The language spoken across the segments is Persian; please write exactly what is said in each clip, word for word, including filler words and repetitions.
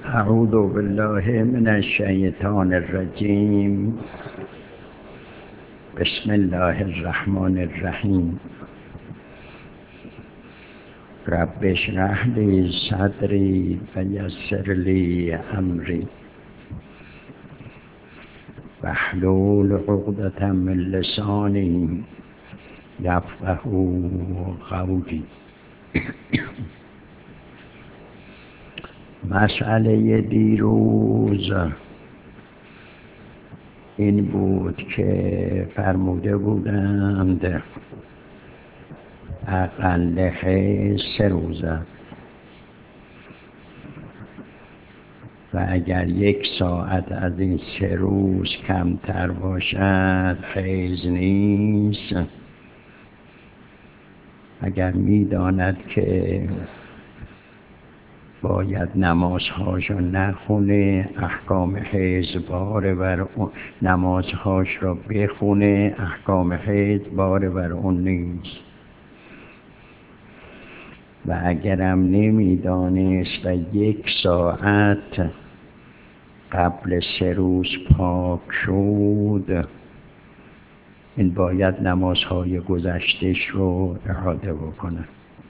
اعوذ بالله من الشیطان الرجیم. بسم الله الرحمن الرحیم. رب اشرح لی صدری و یسر لی امری واحلل عقدة من لسانی یفقهوا قولی. مسئله دیروز این بود که فرموده بودند اقل حیض سه روزه و اگر یک ساعت از این سه روز کمتر باشد حیض نیست. اگر می‌داند که باید نمازهاشو نخونه، احکام حیض بار بر اون، نمازهاش را بخونه، احکام حیض بار بر اون نیست. و اگرم نمیدانست و یک ساعت قبل سه روز پاک شد، این باید نمازهای گذشتهش رو اعاده بکنه.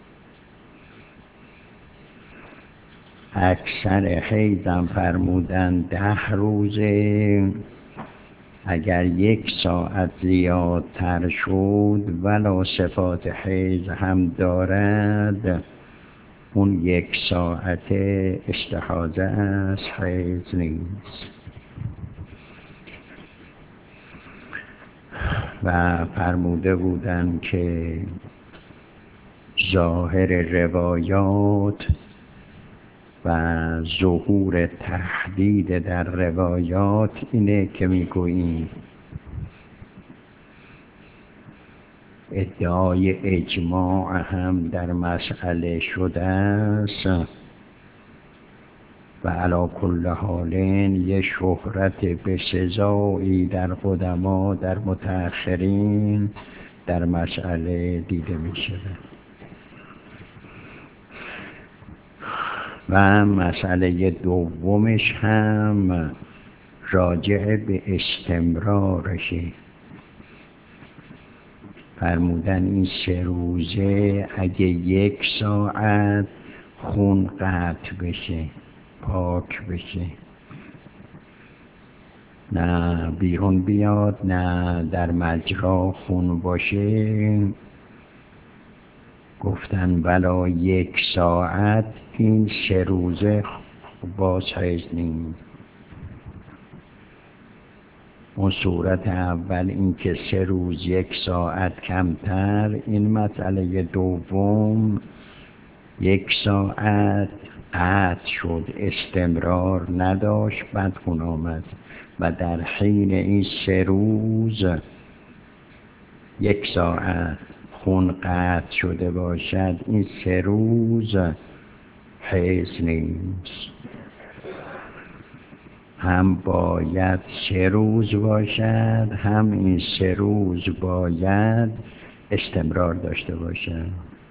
اکثر حیضم فرمودن ده روزه. اگر یک ساعت زیادتر شد ولا صفات حیض هم دارد، اون یک ساعت استحاضه است، حیض نیست. و فرموده بودن که ظاهر روایات و ظهور تحدید در روایات اینه که میگوییم ادعای اجماع هم در مسئله شده است و علی کل حال یه شهرت بسزایی در قدما در متأخرین در مسئله دیده میشه. و مسئله دومش هم راجع به استمرارشه. فرمودن این سه روزه اگه یک ساعت خون قطع بشه، پاک بشه، نه بیرون بیاد نه در مجرا خون باشه، گفتن بلا یک ساعت این سه روزه باز حیض نیست. اون صورت اول این که سه روز یک ساعت کمتر. این مسئله دوم یک ساعت قطع شد، استمرار نداشت، بعد خون آمد و در حین این سه روز یک ساعت خون قطع شده باشد، این سه روز حیض نیست. هم باید سه روز باشد، هم این سه روز باید استمرار داشته باشد.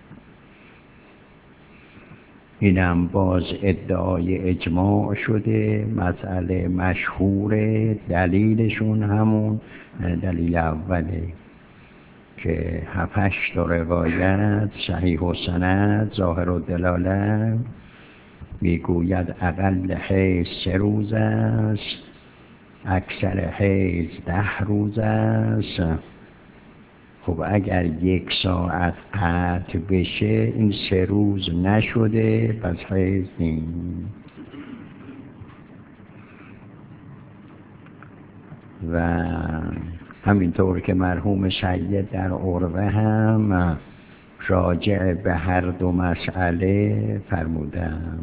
اینم باز ادعای اجماع شده، مسئله مشهوره. دلیلشون همون دلیل اوله که هفتش تا روایت صحیح و سند ظاهر و دلاله میگوید اقل حیض سه روز است، اکثر حیض ده روز است. خب اگر یک ساعت قطع بشه این سه روز نشده، پس حیض نیست. و همینطور که مرحوم سید در عروه هم راجع به هر دو مسئله فرمودن.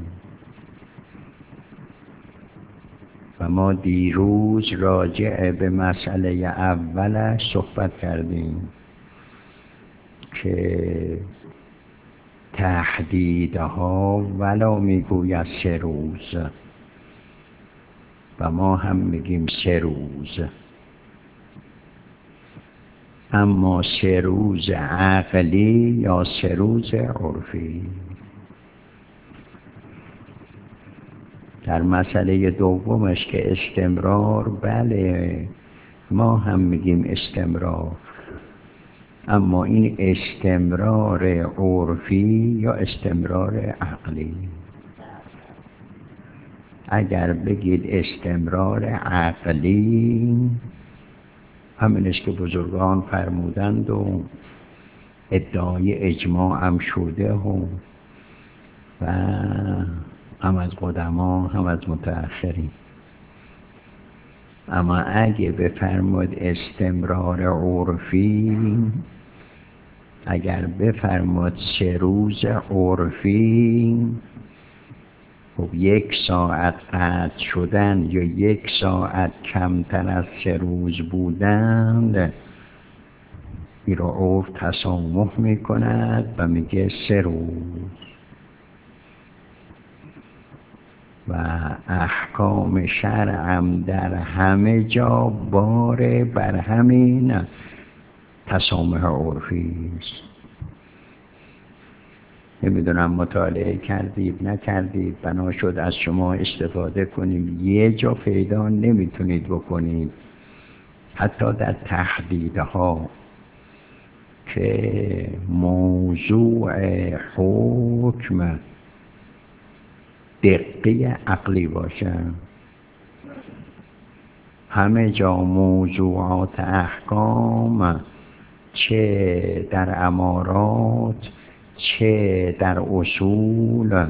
و ما دیروز راجع به مسئله اولش صحبت کردیم که تحدیدها ولا میگوید سه روز و ما هم میگیم سه روز، اما سه روز عقلی یا سه روز عرفی. در مسئله دومش که استمرار، بله ما هم میگیم استمرار، اما این استمرار عرفی یا استمرار عقلی. اگر بگید استمرار عقلی، همین است که بزرگان فرمودند و ادعای اجماع هم شده و و هم از قدما هم از متأخرین. اما اگه بفرمود استمرار عرفی، اگر بفرمود سه روز عرفی، خب یک ساعت قطع شدن یا یک ساعت کمتر از سه روز بودند، این را عرف تسامح می کند و میگه سه روز. و احکام شرعم در همه جا باره بر همین تسامح عرفی است. نمیدونم مطالعه کردید نکردید، بنا شد از شما استفاده کنیم. یه جا پیدا نمیتونید بکنید حتی در تحدیدها که موضوع حکم دقیق عقلی باشه. همه جا موضوعات احکام، چه در امارات چه در اصول،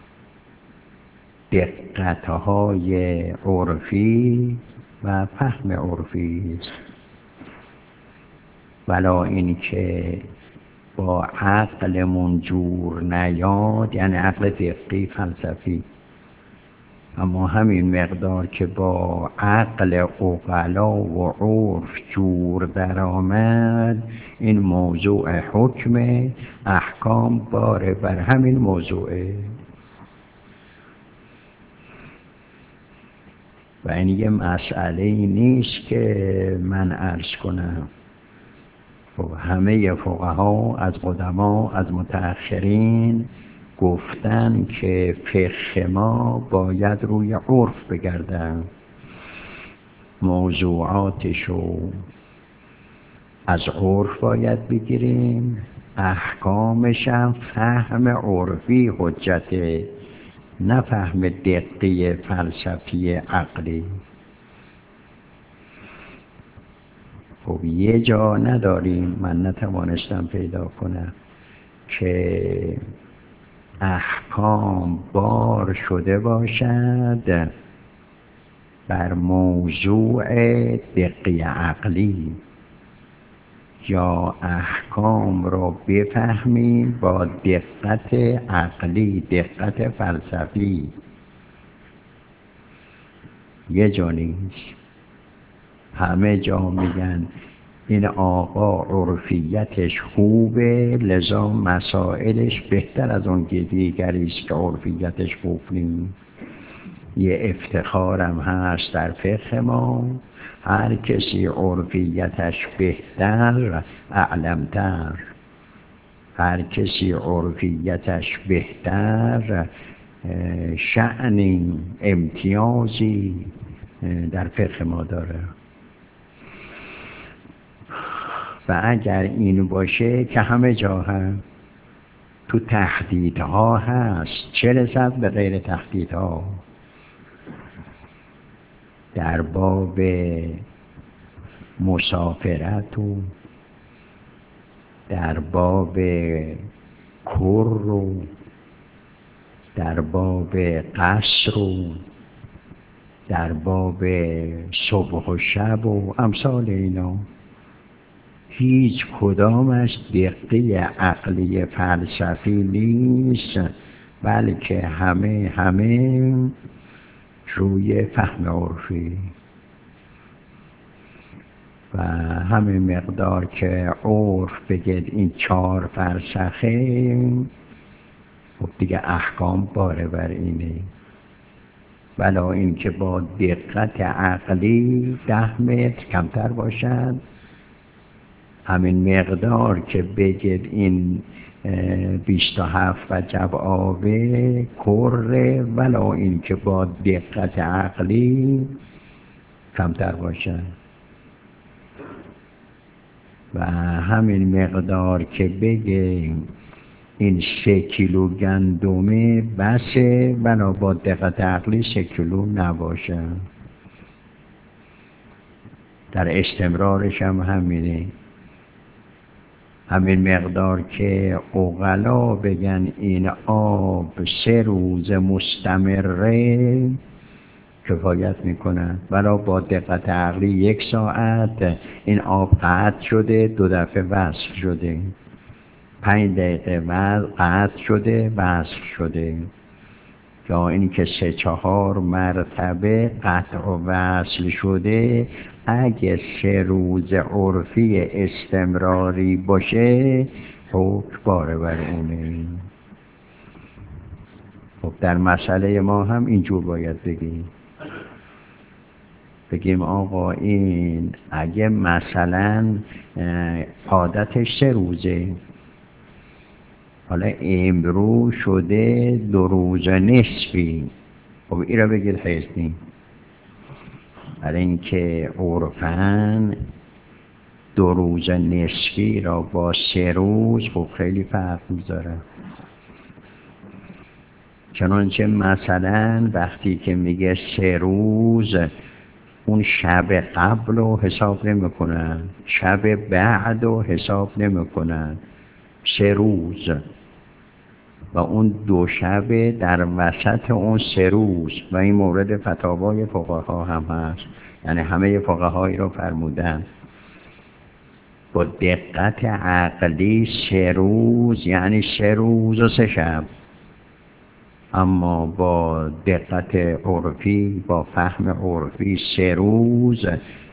دقتهای عرفی و فهم عرفی است. ولا این که با عقلمون جور نیاد، یعنی عقل دقیق فلسفی، اما همین مقدار که با عقل عقلا و عرف جور در آمد، این موضوع حکم احکام باره بر همین موضوعه. و این یه مسئله نیست که من عرض کنم. خب همه فقها از قدما از متأخرین گفتن که فقه ما باید روی عرف بگردن، موضوعاتشو از عرف باید بگیریم، احکامش هم فهم عرفی حجته، نه فهم دقیق فلسفی عقلی. خب یه جا نداریم، من نتوانستم پیدا کنم که احکام بار شده باشد بر موضوع دقیق عقلی، یا احکام را بفهمیم با دقت عقلی، دقت فلسفی. یه جا نیست. همه جا میگن این آقا عرفیتش خوبه، لذا مسائلش بهتر از اون که دیگریست که عرفیتش خوب نیست. یه افتخارم هست در فقه ما، هر کسی عرفیتش بهتر اعلمتر، هر کسی عرفیتش بهتر شأنی امتیازی در فقه ما داره. و اگر این باشه که همه جا هست، تو تحدیدها هست، چه رسد به غیر تحدیدها. در باب مسافرت و در باب کر و در باب قصر و در باب صبح و شب و امثال اینا، هیچ کدامش دقیق عقلی فلسفی نیست، بلکه همه همه روی فهم عرفی. و همین مقدار که عرف بگید این چهار فرسخه، خب دیگه احکام باره بر اینه. ولا این که با دقت عقلی ده متر کمتر باشد، همین مقدار که بگید این بیش تا هفت و جبآبه کره، ولا این که با دقت عقلی کمتر باشن. و همین مقدار که بگیم این سه کیلو گندمه بسه، ولا با دقت عقلی سه کیلو نباشه. در استمرارش هم همینه. همین مقدار که عقلا بگن این آب سه روز مستمره کفایت میکنن، ولی با دقت عقلی یک ساعت این آب قطع شده، دو دفعه وصل شده، پنج دقیقه بعد قطع شده وصل شده، یا این که سه چهار مرتبه قطع و وصل شده. اگه سه روز عرفی استمراری باشه حکم باره بر اونه. خب در مسئله ما هم اینجور باید بگیم بگیم آقا این اگه مثلا عادتش سه روزه، حالا امروز شده دو روز نصفی، خب این را بگید حیث نیم. برای اینکه عرفاً دو روز نصفی را با سه روز خب خیلی فرق میذاره. چنانچه مثلا وقتی که میگه سه روز، اون شب قبل رو حساب نمیکنن، شب بعد رو حساب نمیکنن، سه روز و اون دو شب در وسط اون سه روز. و این مورد فتاوای فقها هم هست، یعنی همه فقهایی رو فرمودن با دقت عقلی سه روز یعنی سه روز و سه شب، اما با دقت عرفی با فهم عرفی سه روز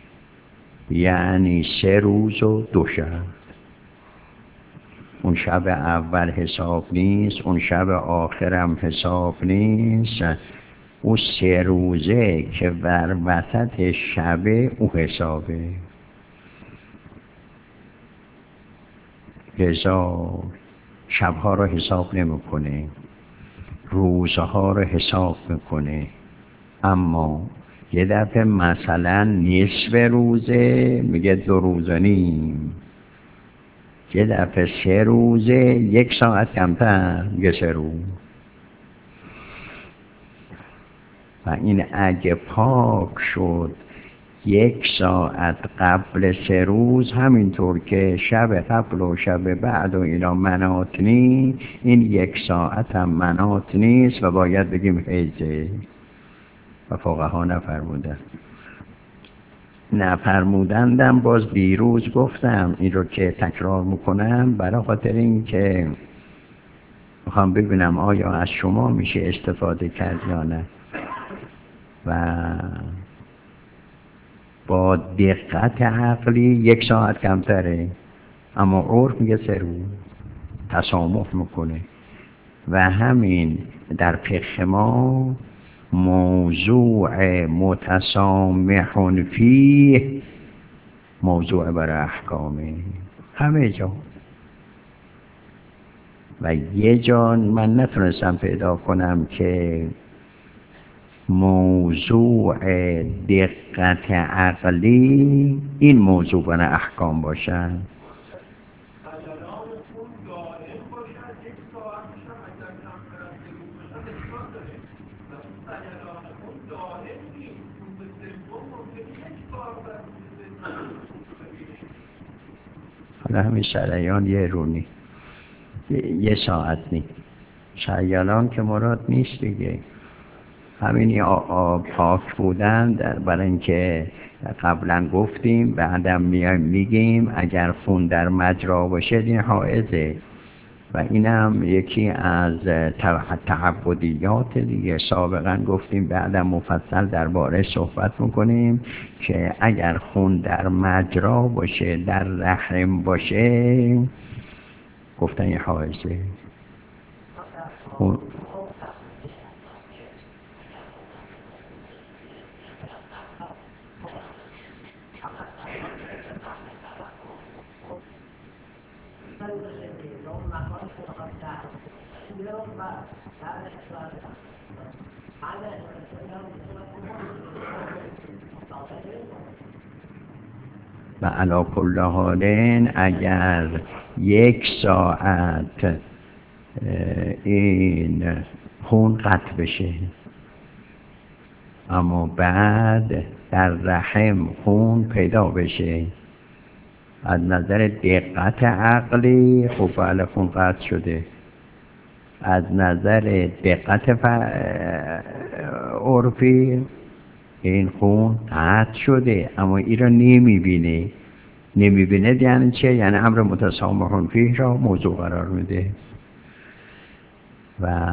یعنی سه روز و دو شب. اون شب اول حساب نیست، اون شب آخرم حساب نیست، اون سه روزه که بر وسط شبه او حسابه. لذا شبها رو حساب نمیکنه، روزها رو حساب میکنه. اما یه دفعه مثلا نصف روزه میگه دو روز و نیم، یه دفعه سه روزه یک ساعت کمتر میگه سه روز. و این اگه پاک شد یک ساعت قبل سه روز، همینطور که شب قبل و شب بعد و اینا مناط نی، این یک ساعت هم مناط نیست و باید بگیم حیزه. و فقها نفرمودن نفرمودندم باز دیروز گفتم این رو که تکرار میکنم برای خاطر این که میخوام ببینم آیا از شما میشه استفاده کرد یا نه. و با دقت عقلی یک ساعت کمتره، اما عرف میگه سه روز تسامح میکنه. و همین در فقه ما موضوع متسامح فیه موضوع برای احکامه همه جا. و یه جا من نتونستم پیدا کنم که موضوع دقت عقلی این موضوع برای احکام باشن. حالا همین شریان یه رونی یه ساعت نی شریان که مراد نیست دیگه. همین پاک بودن برای اینکه قبلا گفتیم بعدم میایم میگیم اگر خون در مجرا باشه این حائضه. و اینم یکی از تعبدیات دیگه. سابقا گفتیم بعدم مفصل درباره صحبت میکنیم که اگر خون در مجرا باشه در رحم باشه گفتن یه حائضه. و علی کل حال اگر یک ساعت این خون قطع بشه اما بعد در رحم خون پیدا بشه، از نظر دقت عقلی خب بله خون قطع شده، از نظر دقت عرفی این خون قطع شده اما این را نمیبینه. نمیبینه یعنی چه؟ یعنی امر متسامح فیه را موضوع قرار میده و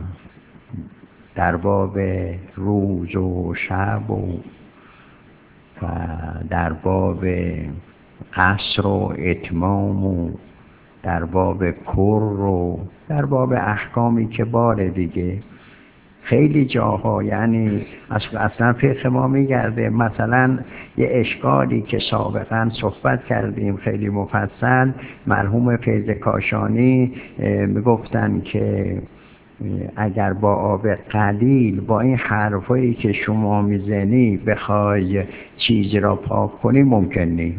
در باب روز و شب و و در باب قصر و اتمام و در باب کر و در باب احکامی که باره دیگه خیلی جاها، یعنی اصلا فقه ما میگرده. مثلا یه اشکالی که سابقا صحبت کردیم خیلی مفصل، مرحوم فیض کاشانی میگفتن که اگر با آب قلیل با این حرفایی که شما میزنی بخوای چیزی را پاک کنی ممکن نیست.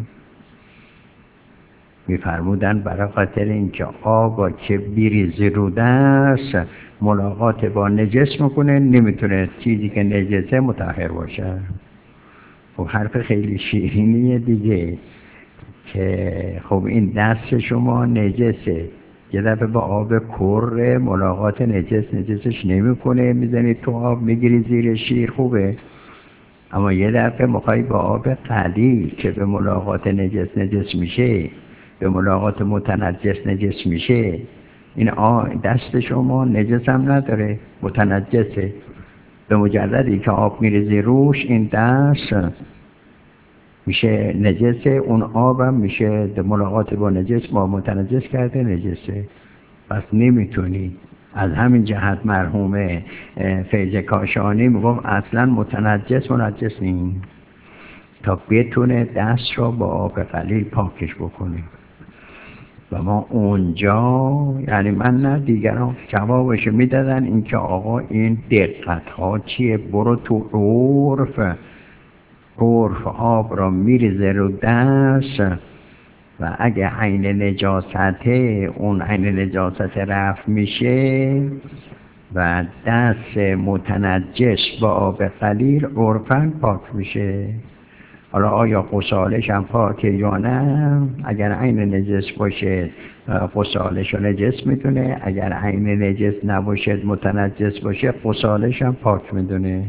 میفرمودن برای خاطر اینکه آب که بیریزی رو دست ملاقات با نجس میکنه، نمیتونه چیزی که نجسه مطهر باشه. خب حرف خیلی شیرینیه دیگه که خب این دست شما نجسه، یه دفعه با آب کر ملاقات نجس نجسش نمیکنه، میزنی تو آب میگیری زیر شیر خوبه، اما یه دفعه میخوای با آب قلیل که به ملاقات نجس نجس میشه، به ملاقات متنجس نجس میشه، این دست شما نجس هم نداره، متنجسه. به مجردی که آب میریزی روش این دست میشه نجسه، اون آبم میشه به ملاقات با نجس با متنجس کرده نجسه، پس نمیتونی. از همین جهت مرحوم فیض کاشانی میگم اصلا متنجس منجس نیست تا بتونه دست را با آب قلیل پاکش بکنه. و ما اونجا، یعنی من نه دیگران جوابشو میدادن این که آقا این دقت ها چیه، برو تو عرف، عرف آب را میریزه رو دست و اگه عین نجاسته اون عین نجاست رفع میشه و دست متنجس با آب قلیل عرفاً پاک میشه. حالا آیا غسالش هم پاکه یا نه؟ اگر عین نجس باشه غسالش رو نجس میدونه، اگر عین نجس نباشه متنجس باشه غسالش هم پاک میدونه.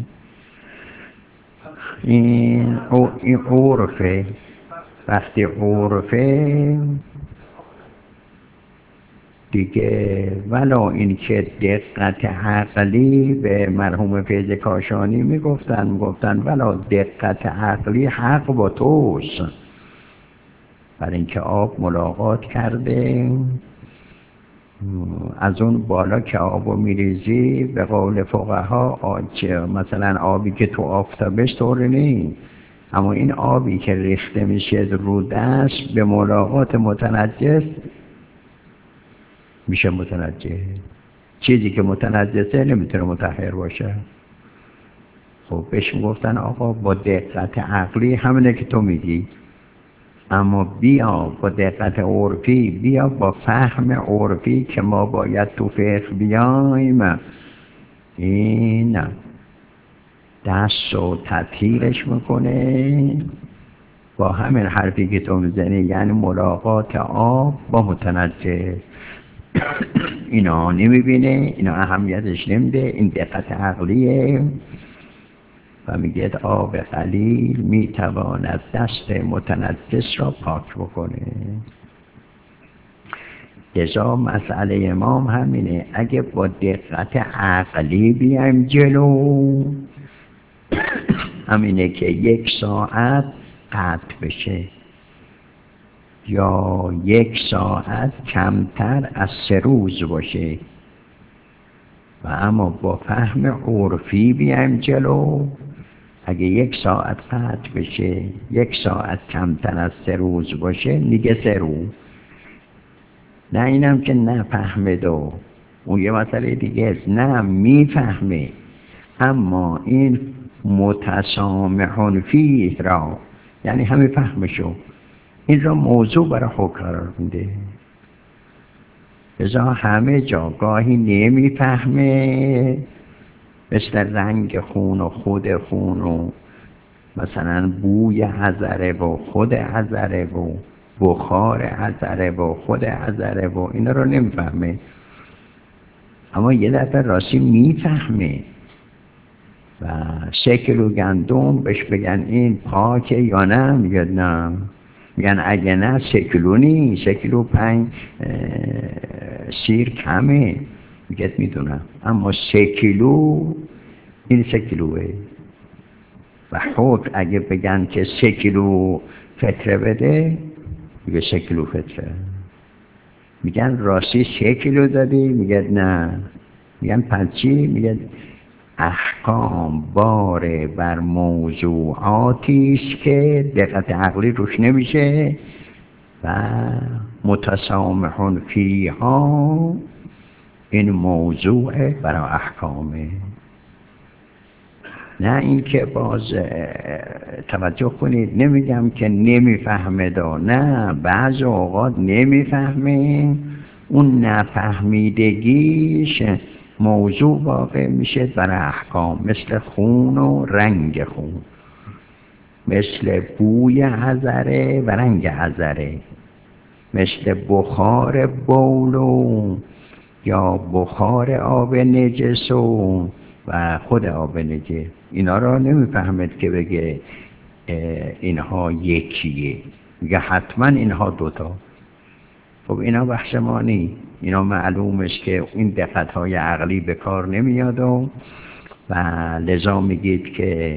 این این عرفه. وقتی عرفه دیگه ولا این که دقت عقلی به مرحوم فیض کاشانی میگفتن میگفتن ولا دقت عقلی حق با توست، برای اینکه آب ملاقات کرده از اون بالا که آبو میریزی به قول فقها مثلا آبی که تو آفتابش طوری نیست، اما این آبی که ریخته میشه رو دست به ملاقات متنجس میشه متنجس. چیزی که متنجسه نمیتونه مطهر باشه. خب بهش میگفتن آقا با دقت عقلی همینه که تو میگی، اما بیا با دقت عرفی، بیا با فهم عرفی که ما باید تو فقه بیایم، این دست و تطهیرش میکنه با همین حرفی که تو میزنی، یعنی ملاقات آب با متنجس. اینا نمیبینه، اینا اهمیتش نمیده، این دقت عقلیه و میگه آب قلیل میتواند دست متنجس را پاک بکنه. لذا مسئله امام همینه، اگه با دقت عقلی بیایم جلو همینه که یک ساعت قطع بشه یا یک ساعت کمتر از سه روز باشه، و اما با فهم عرفی بیایم جلو، اگه یک ساعت قطع بشه یک ساعت کمتر از سه روز باشه میگه سه روز، نه اینم که نفهمه و اون یه مسئله دیگه است، نه میفهمه اما این متسامحون فیه را، یعنی همه فهمشو این را موضوع برای حکم قرار میده. ازا همه جا گاهی نمیفهمه، مثل رنگ خون و خود خون و مثلا بوی حضره و خود حضره و بخار حضره و خود حضره و اینا رو نمیفهمه، اما یه دفعه راستی میفهمه. و سه کیلو گندم بهش بگن این پاکه یا نه، میگه نه. میگن اگه نه سه کیلو نی، سه کیلو پنج سیر کمه. میگه میدونم اما سه کیلو این سه کیلوه. و حکم اگه بگن که سه کیلو فطره بده، میگه سه کیلو فطره. میگن راستی سه کیلو دادی، میگه نه. میگن پس چی؟ میگه احکام باره بر موضوعاتیست که دقت عقلی روش نمیشه و متسامحون فیها این موضوع برای احکامه. نه این که باز توجه کنید، نمیگم که نمیفهمه دا، نه بعض اوقات نمیفهمه، اون نفهمیدگیش موضوع واقع میشه برای احکام، مثل خون و رنگ خون، مثل بوی حضره و رنگ حضره، مثل بخار بول و یا بخار آب نجس و و خود آب نجس. اینا را نمیفهمد که بگه اینها یکیه، میگه حتما اینها دوتا. خب اینا بحث ما نی، اینا معلومش که این دقت‌های عقلی به کار نمیاد و و لذا میگید که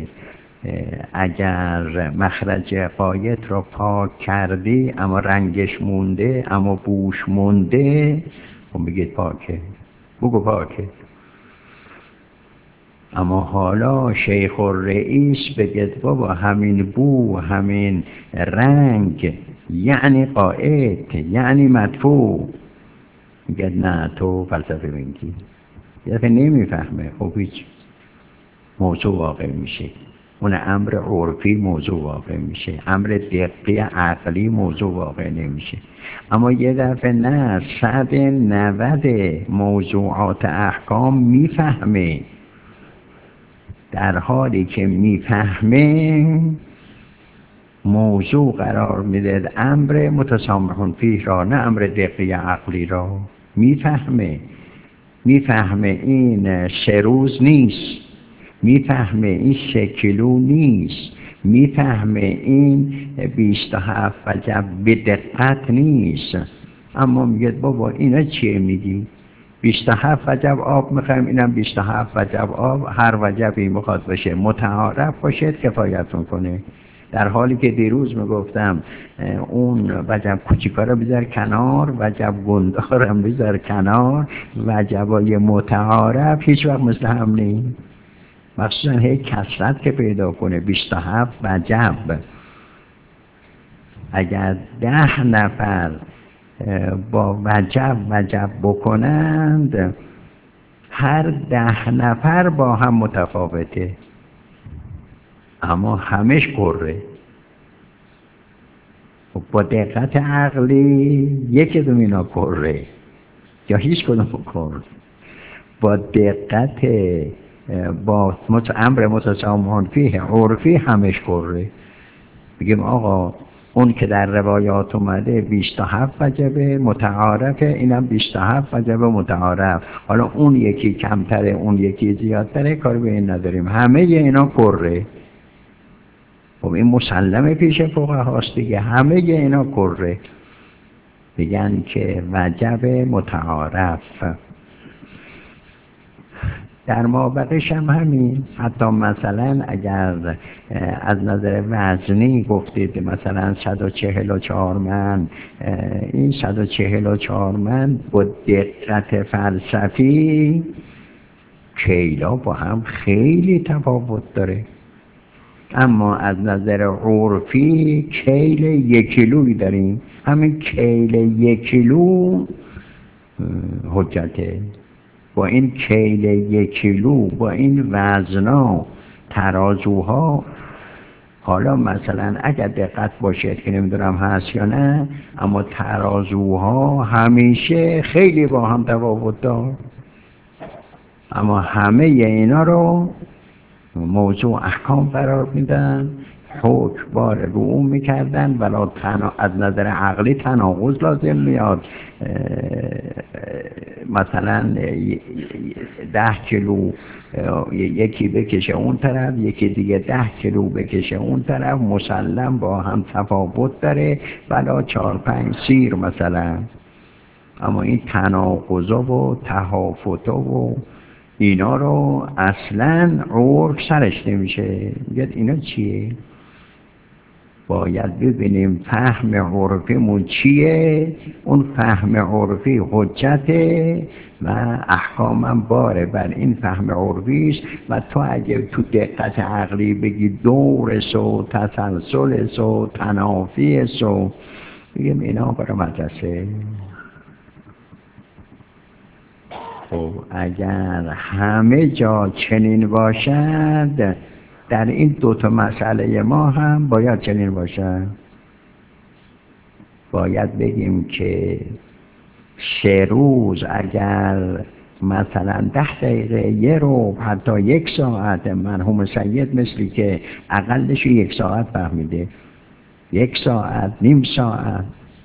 اگر مخرج غایت را پاک کردی اما رنگش مونده اما بوش مونده، خب میگید پاکه، بگو پاکه. اما حالا شیخ الرئیس بگید بابا همین بو همین رنگ یعنی قائد یعنی مدفوع، میگه نه تو فلسفه بینگی. یه دفعه نمیفهمه، خب هیچ موضوع واقع میشه، اون امر عرفی موضوع واقع میشه، امر دقیق عقلی موضوع واقع نمیشه. اما یه دفعه نه، صد نود موضوعات احکام میفهمه، در حالی که میفهمه موضوع قرار میده امر متسامحون فیه را، نه امر دقیق عقلی را. میفهمه میفهمه این سه روز نیست، میفهمه این سه کیلو نیست، میفهمه این بیست و هفت وجب به دقت نیست. اما میگه بابا اینا چیه میگی؟ بیست و هفت وجب آب میخوایم، اینم بیست و هفت وجب آب، هر وجبی میخواد باشه متعارف باشه کفایتون کنه. در حالی که دیروز میگفتم اون وجب کوچیکا رو بذار کنار، وجب گندار هم بذار کنار، وجبای متعارف هیچ وقت مثل هم نیست. مخصوصا هی کثرت که پیدا کنه بیست و هفت وجب، اگر ده نفر با وجب وجب بکنند، هر ده نفر با هم متفاوته اما همش قره. با دقت عقلی یکی دوم اینا قره یا هیچ کدوم قره. با دقت با امر متسامحون فیه عرفی همش قره. بگیم آقا اون که در روایات اومده بیست و هفت وجبه متعارفه، اینم بیست و هفت وجبه متعارف، حالا اون یکی کمتره اون یکی زیادتره، کاری به این نداریم، همه اینا قره. خب این مسلمه پیش فقهاست دیگه، همه اینا قره. بگن که وجب متعارف. در مابقیش هم همین، حتی مثلا اگر از نظر وزنی گفتید مثلا صد و چهل و چهار من، این صد و چهل و چهار من با دقت فلسفی کیلا با هم خیلی تفاوت داره، اما از نظر عرفی کیل یک کیلویی داریم. همین کیل یک کیلو حجته. با این کیل یک کیلو، با این وزنا، ترازوها. حالا مثلا اگر دقت باشید که نمیدونم هست یا نه، اما ترازوها همیشه خیلی با هم تفاوت دار، اما همه اینا رو موضوع احکام قرار میدن، حکم بار رو اون میکردن، ولی تنا... از نظر عقلی تناقض لازم میاد. مثلا ده کیلو یکی بکشه اون طرف، یکی دیگه ده کیلو بکشه اون طرف، مسلم با هم تفاوت داره، ولی چهار پنج سیر مثلا. اما این تناقضا و تهافت‌ها و اینا رو اصلا عرف سرش نمیشه. میگه اینا چیه؟ باید ببینیم فهم عرفیمون چیه. اون فهم عرفی حجته و احکامم باره بر این فهم عرفیست. و تو اگه تو دقت عقلی بگی دورس و تسلسلس و تنافیس و بگیم اینا برای مدرسه. خب اگر همه جا چنین باشد، در این دوتا مسئله ما هم باید چنین باشد. باید بگیم که سه روز اگر مثلا ده دقیقه، یه رو، حتی یک ساعت، مرحوم سید مثلی که اقلش یک ساعت فهمیده، یک ساعت، نیم ساعت،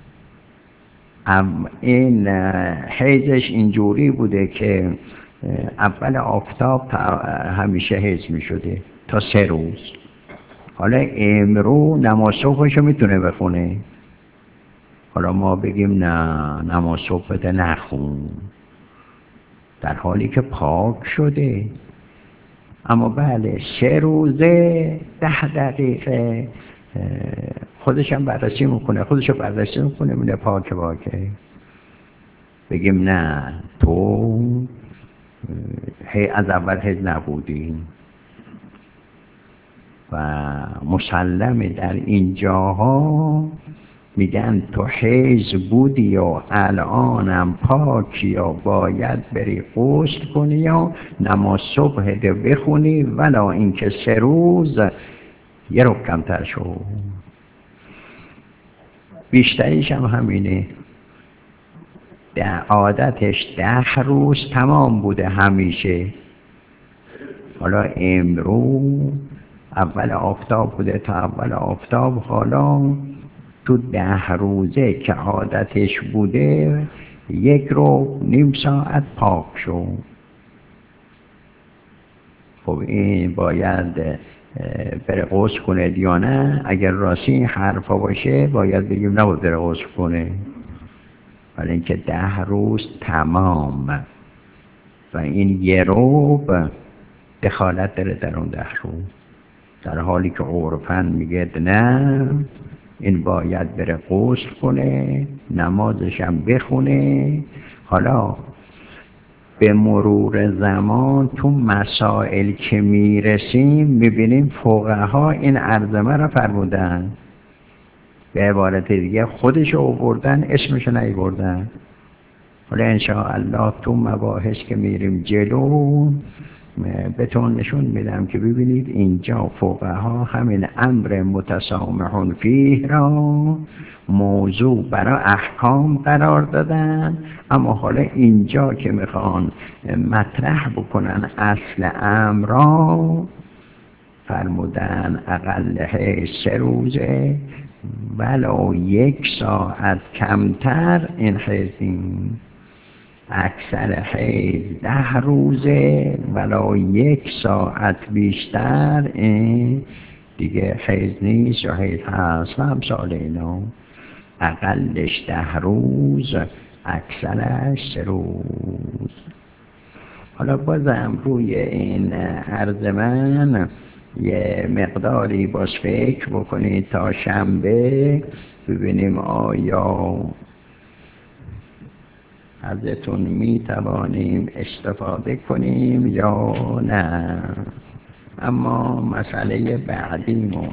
این حیزش اینجوری بوده که اول آفتاب همیشه حیز می شده تا سه روز. حالا امرو نماز صبحشو میتونه بخونه. حالا ما بگیم نه نماز صبح بده نخون، در حالی که پاک شده. اما بله سه روزه ده دقیقه خودشم بررسی میکنه، خودشو بررسی میکنه، میده پاک پاکه. بگیم نه تو هی از اول هی نبودی و مسلمه در این جاها میگن تو حیض بودی و الانم پاکی و باید بری غسل کنی و نماز صبح ده بخونی، ولا اینکه سه روز یه رو کمتر شو. بیشتریش هم همینه. در عادتش ده روز تمام بوده همیشه. حالا امرو اول آفتاب بوده تا اول آفتاب، حالا تو ده روزه که عادتش بوده یک رو نیم ساعت پاک شو. خب این باید بره غسل کنه یا نه؟ اگر راستی این حرفا باشه باید بگیم نباید بره غسل کنه، ولی اینکه ده روز تمام و این یه رو دخالت داره در اون ده روز، در حالی که عرفاً میگه نه این باید بره غسل کنه، نمازش هم بخونه. حالا به مرور زمان تو مسائل که میرسیم میبینیم فقها این عرضمه را فرمودن، به عبارت دیگه خودشو آوردن اسمشو نیاوردن. حالا انشاءالله تو مباحث که میریم جلو بهتون نشون میدم که ببینید اینجا فقها همین امر متسامحون فیه را موضوع برای احکام قرار دادن، اما حالا اینجا که میخوان مطرح بکنن اصل امر را فرمودن اقل سه روزه ولو یک ساعت کمتر این حیزیم، اکثر حیز ده روزه ولو یک ساعت بیشتر این دیگه حیز نیست یا حیز هست و همسال اینا. اقلش ده روز، اکثرش سه روز. حالا بازم روی این عرض من یه مقداری باز فکر بکنید تا شنبه ببینیم آیا ازتون می توانیم استفاده کنیم یا نه. اما مسئله بعدیمون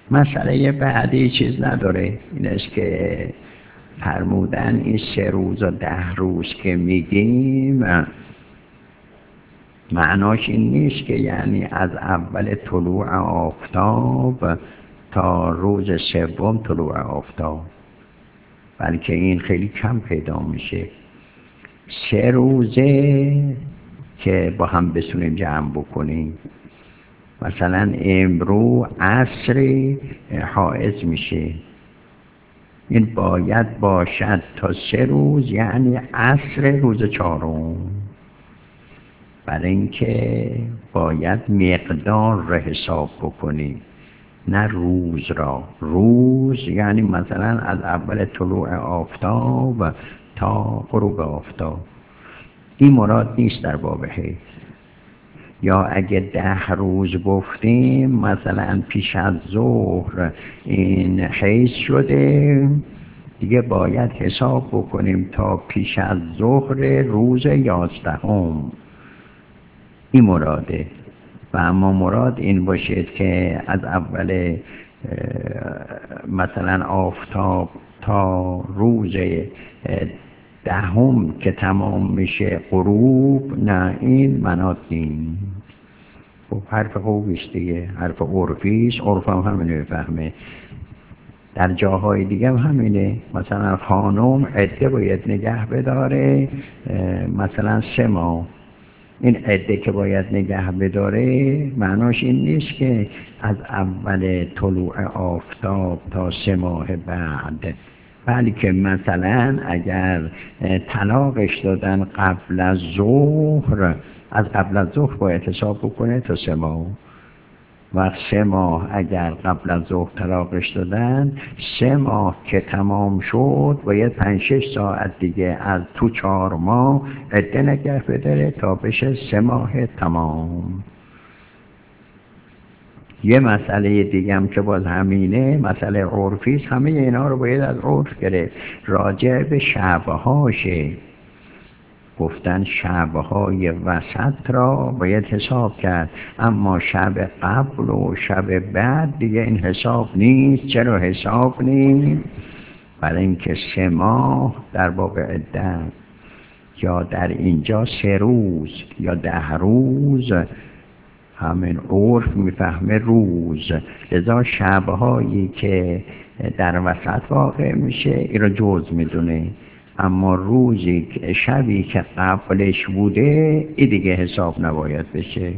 مسئله بعدی چیز نداره، اینش که فرمودن این سه روز و ده روز که میگیم معناش این نیست که یعنی از اول طلوع آفتاب تا روز سوم طلوع آفتاب، بلکه این خیلی کم پیدا میشه. سه روزه که با هم بتونیم جمع بکنیم. مثلا امرو عصر حائض میشه، این باید باشد تا سه روز، یعنی عصر روز چهارم، برای اینکه باید مقدار را حساب بکنیم نه روز را. روز یعنی مثلا از اول طلوع آفتاب تا غروب آفتاب، این مراد نیست در باب حیض. یا اگه ده روز گفتیم مثلا پیش از ظهر این حیض شده، دیگه باید حساب بکنیم تا پیش از ظهر روز یازدهم، این مراده. و اما مراد این باشد که از اول مثلا آفتاب تا روز دهم که تمام میشه غروب، نه این مناط نیست. خب حرف خوبیست دیگه، حرف عرفیست، عرف هم همینه بفهمه. در جاهای دیگه هم همینه، مثلا خانم عده باید نگه بداره مثلا سه ماه. این عده که باید نگه بداره معناش این نیست که از اول طلوع آفتاب تا سه ماه بعد، بلکه مثلا اگر طلاقش دادن قبل از ظهر، از قبل از ظهر باید حساب بکنه تا سه ماه. و سه ماه اگر قبل از ظهر طلاقش دادن، سه ماه که تمام شد باید پنج شش ساعت دیگه از تو چهار ماه عده نگه بداره تا بشه سه ماه تمام. یه مسئله دیگه هم که باز همینه، مسئله عرفیست، همه اینا رو باید از عرف گرفت. راجع به شبهاشه، گفتن شبهای وسط را باید حساب کرد، اما شب قبل و شب بعد دیگه این حساب نیست. چرا حساب نیست؟ برای اینکه سه ماه در باب عده یا در اینجا سه روز یا ده روز، همین عرف میفهمه روز، لذا شبهایی که در وسط واقع میشه این رو جز میدونه، اما روزی که شبی که قبلش بوده این دیگه حساب نباید بشه.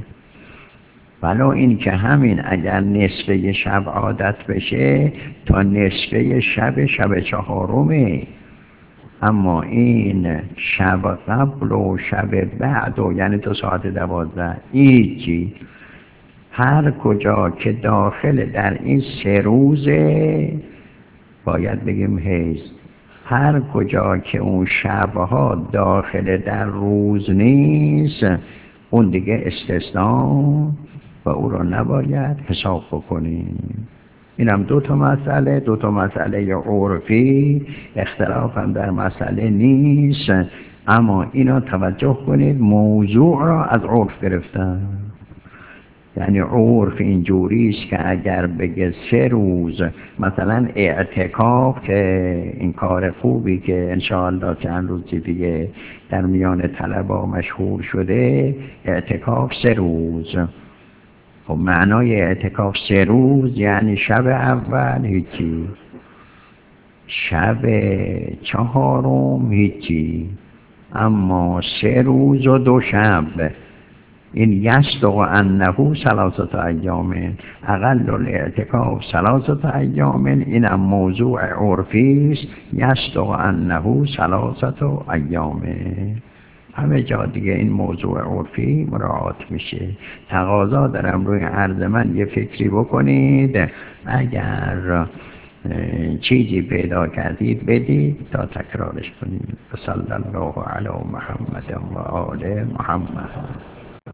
ولو این که همین اگر نصفه شب عادت بشه تا نصفه شب شب چهارمه، اما این شب قبل و شب بعد و یعنی تا ساعت دوازده هیچی. هر کجا که داخل در این سه روزه باید بگیم حیض. هر کجا که اون شبها داخل در روز نیست، اون دیگه استثناء و او را نباید حساب بکنیم. این هم دو تا مسئله، دو تا مسئله عرفی، اختلاف هم در مسئله نیست، اما اینا توجه کنید موضوع را از عرف گرفتن. یعنی عرف اینجوری است که اگر بگه سه روز مثلا اعتکاف، که این کار خوبی که انشاءالله چند روزی دیگه در میان طلبا مشهور شده، اعتکاف سه روز. خب معنای اعتکاف سه روز یعنی شب اول هیچی، شب چهارم هیچی، اما سه روز و دو شب این یصدق انه ثلاثه ایام، اقل الاعتکاف ثلاثه ایام، اینم موضوع عرفی است، یصدق انه ثلاثه ایام. همه جا دیگه این موضوع عرفی مراعات میشه. تقاضا دارم روی عرض من یه فکری بکنید، اگر چیزی پیدا کردید بدید تا تکرارش کنید. صلی الله علی محمد و آل محمد.